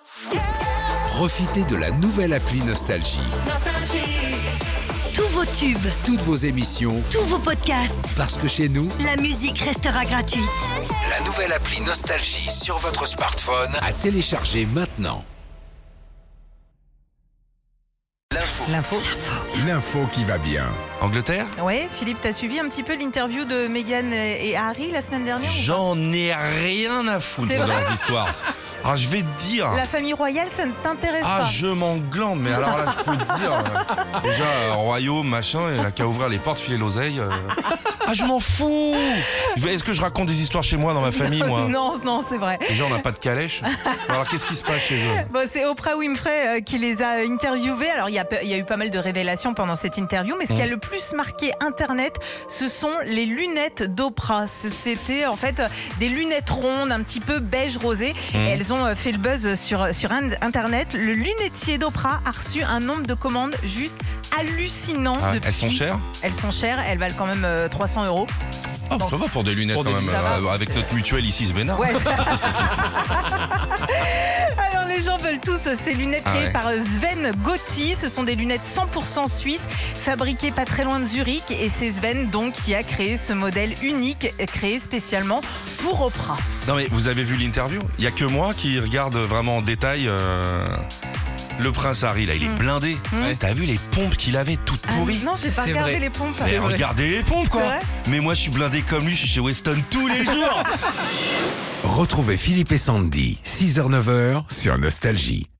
Profitez de la nouvelle appli Nostalgie. Tous vos tubes, Toutes vos émissions, tous vos podcasts, parce que chez nous, la musique restera gratuite. la nouvelle appli Nostalgie sur votre smartphone à télécharger maintenant. L'info qui va bien. Angleterre ? Ouais, Philippe, t'as suivi un petit peu l'interview de Meghan et Harry la semaine dernière ou pas? J'en ai rien à foutre C'est de vrai leurs histoires. Alors je vais te dire. La famille royale, ça ne t'intéresse Ah, pas? je m'en glande, mais alors là, je peux te dire. Déjà, royaume, machin, il a qu'à ouvrir les portes, filer l'oseille. Ah, je m'en fous! Est-ce que je raconte des histoires chez moi, dans ma famille, moi? Non, c'est vrai. Déjà, on n'a pas de calèche. Alors, qu'est-ce qui se passe chez eux? Bon, c'est Oprah Winfrey qui les a interviewés. Alors, il y a eu pas mal de révélations pendant cette interview, mais ce qui a le plus marqué Internet, ce sont les lunettes d'Oprah. C'était en fait des lunettes rondes, un petit peu beige rosé. Et elles ont fait le buzz sur Internet. Le lunetier d'Oprah a reçu un nombre de commandes juste hallucinant. Ah, depuis. elles sont chères? Elles sont chères, elles valent quand même 300 €. Ah, ça va pour des lunettes Pour quand des- même. ça va. Avec notre mutuelle ici, Sbénard. Ouais. Alors les gens veulent tous ces lunettes Ah créées ouais. par Sven Gotti. Ce sont des lunettes 100% suisses, fabriquées pas très loin de Zurich. Et c'est Sven donc qui a créé ce modèle unique, créé spécialement pour Oprah. Non, mais vous avez vu l'interview? Il n'y a que moi qui regarde vraiment en détail. Le prince Harry, là, il est blindé. Ouais, t'as vu les pompes qu'il avait toutes pourries? Non, j'ai pas C'est regardé vrai. les pompes. Mais regardez les pompes, C'est quoi. vrai. Mais moi, je suis blindé comme lui, je suis chez Weston tous les jours. Retrouvez Philippe et Sandy, 6h-9h sur Nostalgie.